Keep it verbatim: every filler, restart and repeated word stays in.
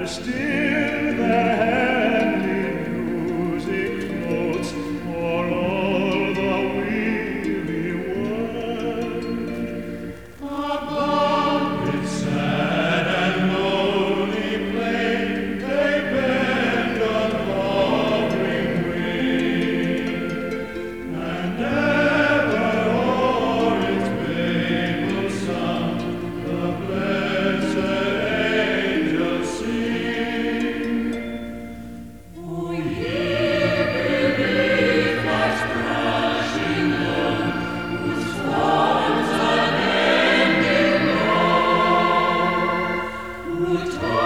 still their heavenly music floats o'er all the weary world. Above its sad and lonely plain they bend a hovering wing, and ever o'er its babel sound the blessed angels sing. O hear beneath life's crashing load, whose forms unending know, who